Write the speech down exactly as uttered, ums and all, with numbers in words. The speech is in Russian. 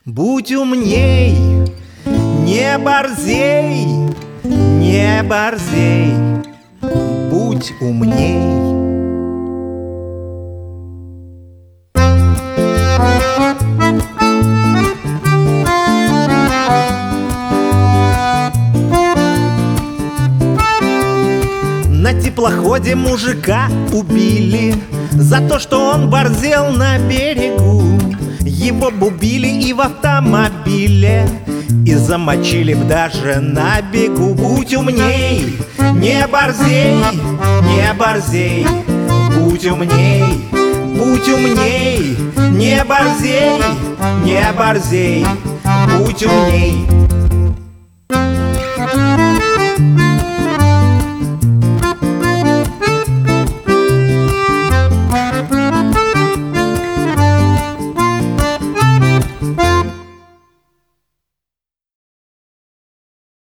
Будь умней, не борзей, не борзей, будь умней. На теплоходе мужика убили за то, что он борзел на берегу. Его бубили и в автомобиле, и замочили б даже на бегу. Будь умней, не борзей, не борзей, будь умней, будь умней, не борзей, не борзей, будь умней.